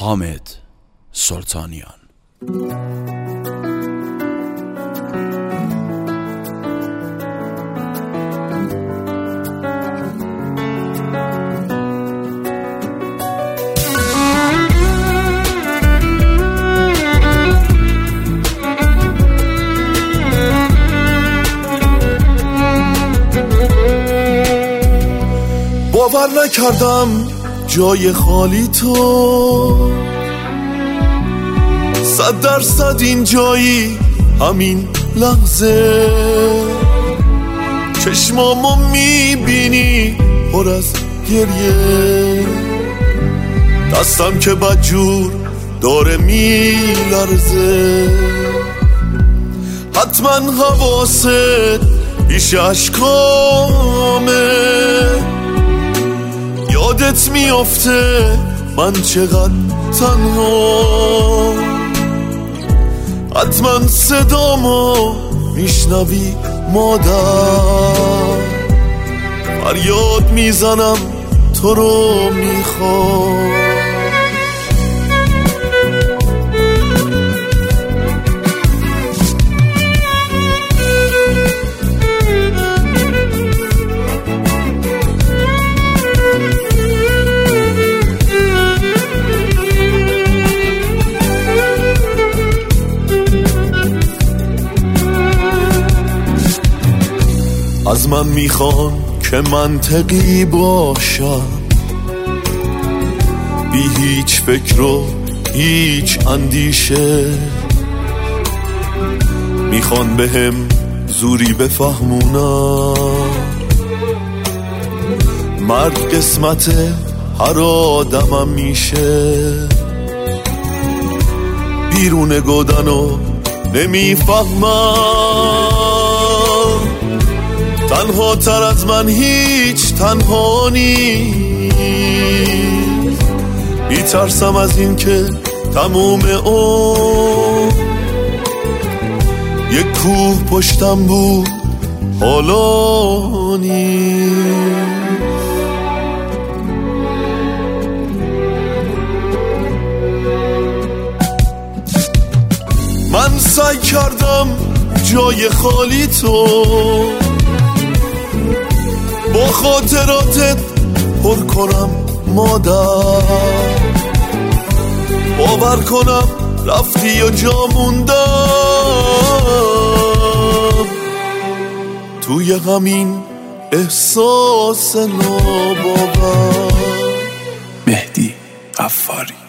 حامد سلطانیان. باور نکردم جای خالی تو 100% این جایی همین لحظه چشمامو میبینی پر از گریه دستم که بدجور داره میلرزه حتما حواست پیش اشکامه یادت میافته من چقدر تنها حتما صدامو میشنوی مادر فریاد میزنم تو رو میخوام از من میخوان که منطقی باشم بی هیچ فکر و هیچ اندیشه میخوان بهم زوری بفهمونم مرد قسمت هر آدمم میشه بیرون گودنو نمیفهمم تنها تر از من هیچ تنها نیست میترسم از این که تموم یک کوه پشتم بود حالا نیست من سعی کردم جای خالی تو با خاطراتت پر کنم مادر باور کنم رفتی و جا موندم توی همین احساس ناباور. مهدی غفاری.